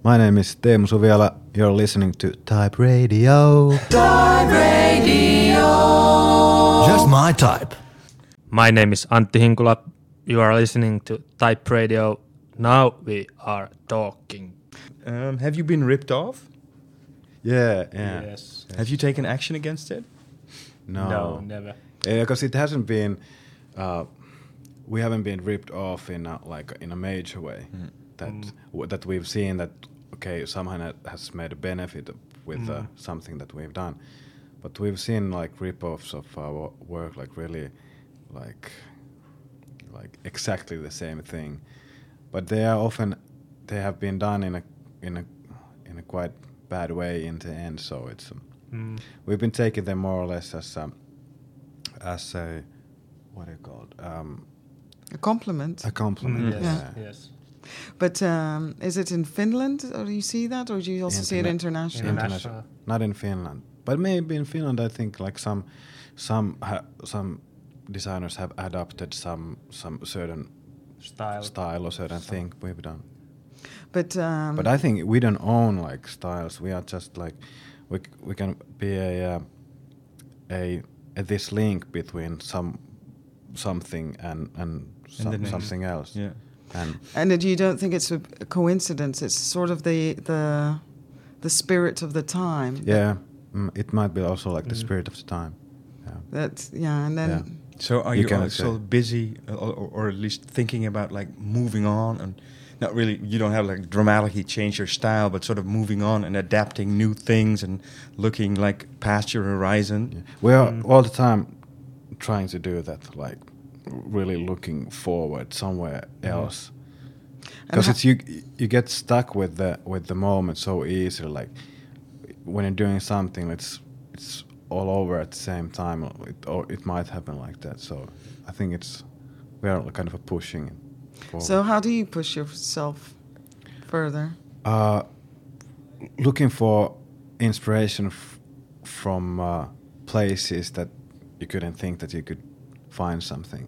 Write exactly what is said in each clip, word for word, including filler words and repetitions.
My name is Teemu Suviala. You're listening to Type Radio. Type Radio. Just my type. My name is Antti Hinkula. You are listening to Type Radio. Now we are talking. Um, have you been ripped off? Yeah, yeah. Yes. Have you taken action against it? No. No, never. Because it hasn't been, uh, we haven't been ripped off in a, like in a major way. Mm. That mm. w- that we've seen that, okay, someone has made a benefit with mm. uh, something that we've done. But we've seen like rip-offs of our work, like really, like, like exactly the same thing. But they are often, they have been done in a in a in a quite bad way in the end. So it's um, mm. we've been taking them more or less as um, as a what do you call it? Um, a compliment. A compliment. Mm, yes. Yeah. Yes. But um, is it in Finland, or do you see that, or do you also Interna- see it internationally? International. Not in Finland, but maybe in Finland. I think like some some ha- some designers have adopted some some certain style, style or certain some. thing we've done. But um, but I think we don't own like styles. We are just like we c- we can be a uh, a, a this link between some something and and, some, and something else. Yeah. And and you don't think it's a coincidence? It's sort of the the the spirit of the time. Yeah, mm, it might be also like mm. the spirit of the time. Yeah. That's yeah, and then. Yeah. So are you, you also busy, uh, or, or at least thinking about like moving on, and not really? You don't have like dramatically change your style, but sort of moving on and adapting new things and looking like past your horizon. Yeah. We are mm. all the time trying to do that, like really looking forward somewhere mm. else. Because it's you you get stuck with the with the moment so easily. Like when you're doing something, it's it's all over at the same time, it, or it might happen like that. So I think it's we are kind of pushing it forward. So how do you push yourself further? Uh, looking for inspiration f- from uh, places that you couldn't think that you could find something.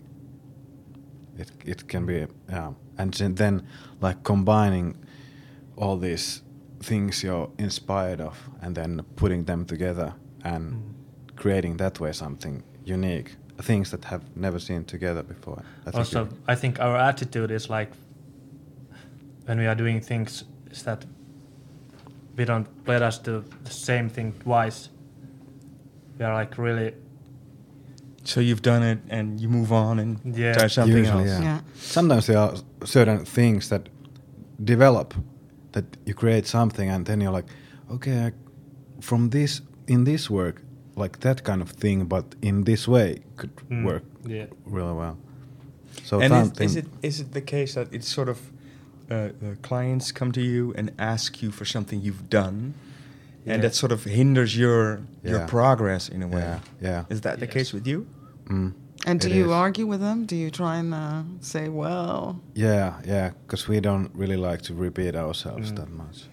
It it can be yeah, and then like combining all these things you're inspired of, and then putting them together and mm. creating that way something unique, things that have never seen together before. I think also, I think our attitude is like when we are doing things is that we don't let us do the same thing twice. We are like really. So you've done it and you move on and yeah. try something Usually, else. Yeah. Yeah. Sometimes there are certain things that develop, that you create something and then you're like, okay, I, from this. In this work, like that kind of thing, but in this way could mm. work yeah. really well. So and is, is it is it the case that it's sort of uh, the clients come to you and ask you for something you've done, yeah. and that sort of hinders your yeah. your progress in a way? Yeah, yeah. Is that the yes. case with you? Mm, and do it you is. argue with them? Do you try and uh, say, well? Yeah, yeah, because we don't really like to repeat ourselves mm. that much.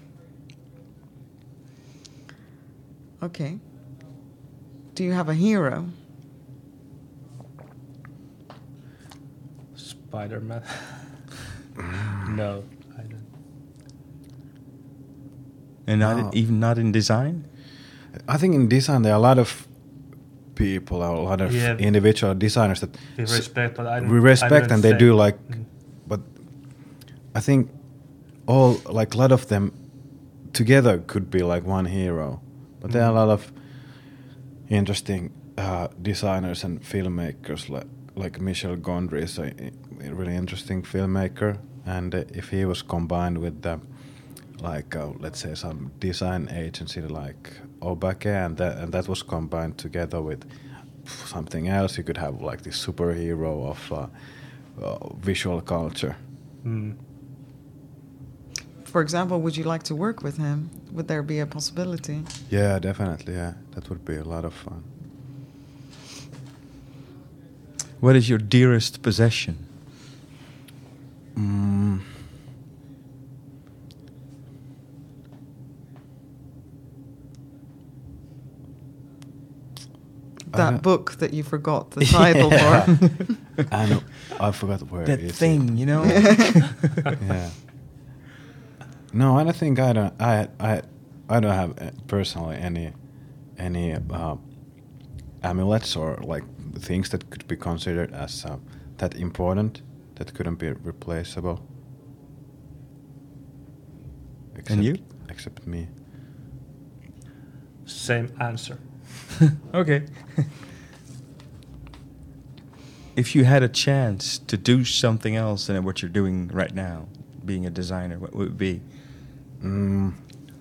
Okay. Do you have a hero? Spider-Man. No, I don't. And not No. in, even not in design? I think in design there are a lot of people, a lot of yeah. individual designers that we respect, but I we respect I and they say. do like, mm. but I think all like a lot of them together could be like one hero, but mm. there are a lot of interesting uh, designers and filmmakers, like like Michel Gondry is a, a really interesting filmmaker, and uh, if he was combined with the like uh, let's say some design agency like Obake, and that and that was combined together with something else, you could have like this superhero of uh, uh, visual culture. Mm. For example, would you like to work with him? Would there be a possibility? Yeah, definitely. Yeah, that would be a lot of fun. What is your dearest possession? Mm. That book that you forgot the title for. I know. I forgot where That it is. thing, you know? Yeah. No, I don't think I don't. I I I don't have uh, personally any any uh, amulets or like things that could be considered as uh, that important that couldn't be replaceable. Except, And you? Except me. Same answer. Okay. If you had a chance to do something else than what you're doing right now, being a designer, what would it be? Mm.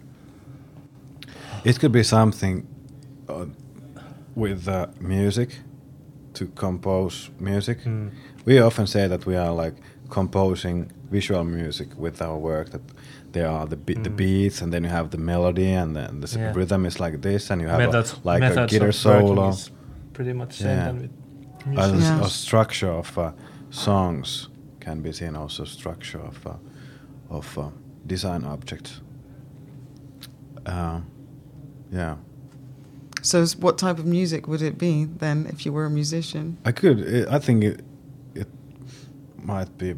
It could be something uh, with uh, music, to compose music. Mm. We often say that we are like composing visual music with our work, that there are the be- the Mm. beats, and then you have the melody, and then the s- Yeah. rhythm is like this, and you have Methods, a, like a methods guitar of working solo. is pretty much same Yeah. than with A, music. Yeah. a structure of uh, songs can be seen, also structure of uh, of uh, design objects. Uh, yeah, So, s- what type of music would it be then, if you were a musician? I could. I I think it it might be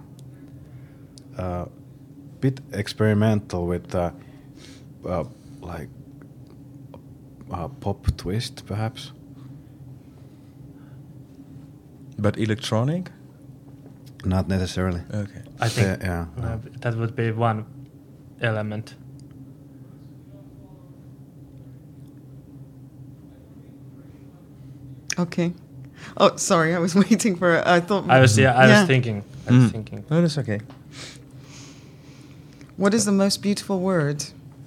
a bit experimental with uh, uh, like a pop twist, perhaps. But electronic? Not necessarily. Okay. I think Yeah, yeah. uh, that would be one element. Okay. Oh, sorry, I was waiting for. I thought. I was yeah, I Yeah. was thinking. I was Mm. thinking. No, that's okay. What is the most beautiful word?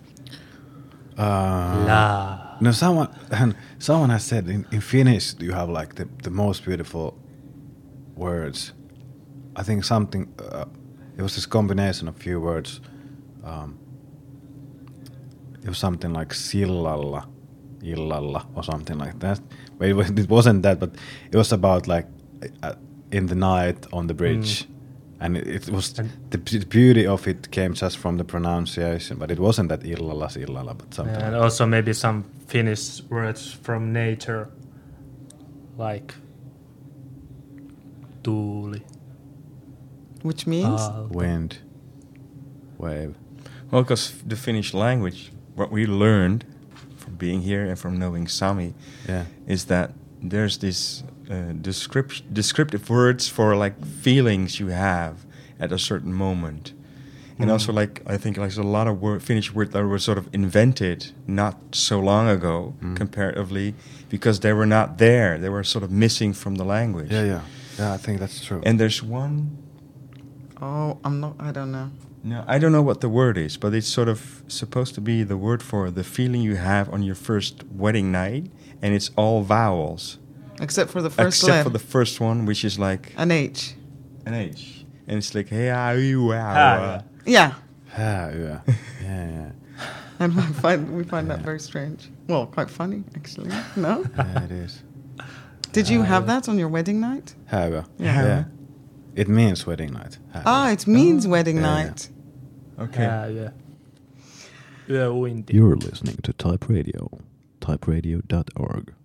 Uh, La. No, someone and someone has said in, in Finnish you have like the, the most beautiful words. I think something. Uh, it was this combination of few words. Um, it was something like sillalla, illalla, or something like that. But it, was, it wasn't that. But it was about like uh, in the night on the bridge. And it, it was And- the, b- the beauty of it came just from the pronunciation, but it wasn't that illalla, illalla, but something. And like also maybe some Finnish words from nature, like tuuli. Which means? aalto. wind, wave. Well, because the Finnish language, what we learned from being here and from knowing Sami, Yeah. is that there's this uh, descript- descriptive words for like feelings you have at a certain moment. And Mm. also, like, I think like there's a lot of word, Finnish words that were sort of invented not so long ago, Mm. comparatively, because they were not there. They were sort of missing from the language. Yeah, yeah. Yeah, I think that's true. And there's one, Oh, I'm not. I don't know. no, I don't know what the word is, but it's sort of supposed to be the word for the feeling you have on your first wedding night, and it's all vowels. Except for the first Except letter. for the first one, which is like An H. an H. And it's like, hey, ah, you, wow. Ah, Yeah. Yeah, yeah. yeah, yeah. And we find we find that very strange. Well, quite funny actually. No. Yeah, it is. Did you have that on your wedding night? Hävä. Yeah. Yeah. It means wedding night. Hävä. Ah, it means wedding Yeah, yeah. night. Okay. Yeah, yeah. Yöuinti. You're listening to Type Radio. type radio dot org.